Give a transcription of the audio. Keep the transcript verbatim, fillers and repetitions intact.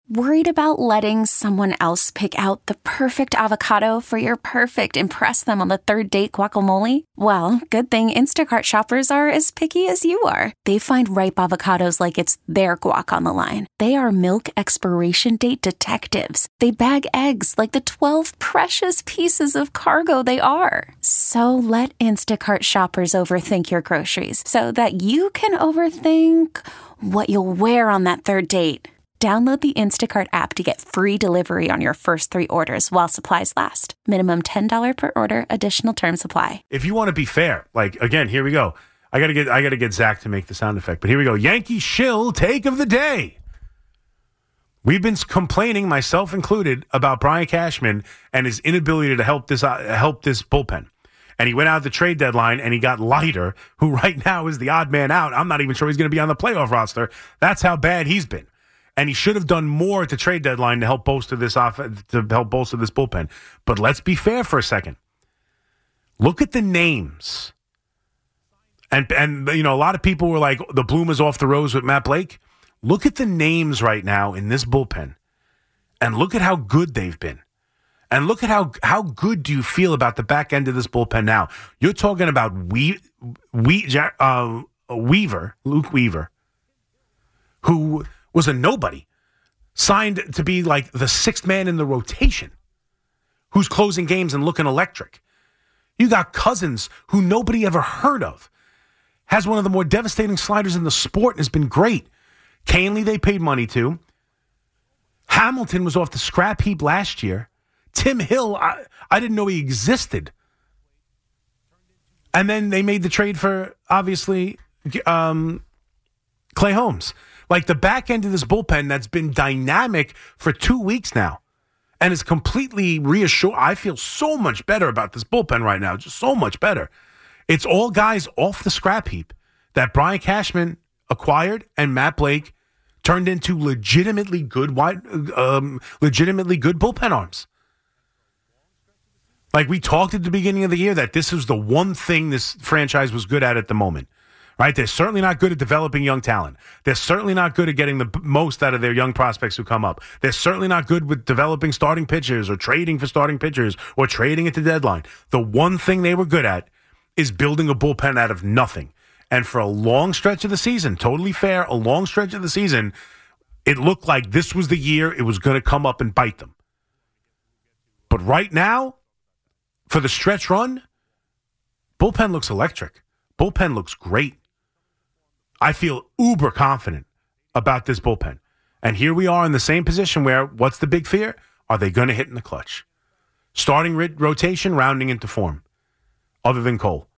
Worried about letting someone else pick out the perfect avocado for your perfect impress them on the third date guacamole? Well, good thing Instacart shoppers are as picky as you are. They find ripe avocados like it's their guac on the line. They are milk expiration date detectives. They bag eggs like the twelve precious pieces of cargo they are. So let Instacart shoppers overthink your groceries so that you can overthink what you'll wear on that third date. Download the Instacart app to get free delivery on your first three orders while supplies last. Minimum ten dollars per order. Additional terms apply. If you want to be fair, like, again, here we go. I gotta get I gotta get Zach to make the sound effect, but here we go. Yankee shill take of the day. We've been complaining, myself included, about Brian Cashman and his inability to help this uh, help this bullpen. And he went out at the trade deadline and he got Leiter, who right now is the odd man out. I'm not even sure he's going to be on the playoff roster. That's how bad he's been. And he should have done more at the trade deadline to help bolster this off to help bolster this bullpen. But let's be fair for a second. Look at the names. And and you know, a lot of people were like, the bloom is off the rose with Matt Blake. Look at the names right now in this bullpen. And look at how good they've been. And look at how how good do you feel about the back end of this bullpen now? You're talking about we we uh, Weaver, Luke Weaver, who was a nobody, signed to be like the sixth man in the rotation, who's closing games and looking electric. You got Cousins, who nobody ever heard of, has one of the more devastating sliders in the sport and has been great. Canley, they paid money to. Hamilton was off the scrap heap last year. Tim Hill, I, I didn't know he existed. And then they made the trade for, obviously, um, Clay Holmes. Like, the back end of this bullpen that's been dynamic for two weeks now and is completely reassured. I feel so much better about this bullpen right now, just so much better. It's all guys off the scrap heap that Brian Cashman acquired and Matt Blake turned into legitimately good, wide, um, legitimately good bullpen arms. Like, we talked at the beginning of the year that this was the one thing this franchise was good at at the moment. Right? They're certainly not good at developing young talent. They're certainly not good at getting the most out of their young prospects who come up. They're certainly not good with developing starting pitchers or trading for starting pitchers or trading at the deadline. The one thing they were good at is building a bullpen out of nothing. And for a long stretch of the season, totally fair, a long stretch of the season, it looked like this was the year it was going to come up and bite them. But right now, for the stretch run, bullpen looks electric. Bullpen looks great. I feel uber confident about this bullpen. And here we are in the same position where, what's the big fear? Are they going to hit in the clutch? Starting rotation, rounding into form, other than Cole.